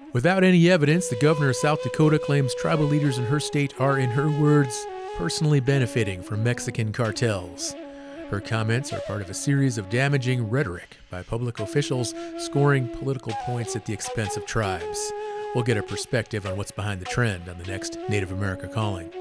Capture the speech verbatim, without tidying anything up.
Without any evidence, the governor of South Dakota claims tribal leaders in her state are, in her words, personally benefiting from Mexican cartels. Her comments are part of a series of damaging rhetoric by public officials scoring political points at the expense of tribes. We'll get a perspective on what's behind the trend on the next Native America Calling.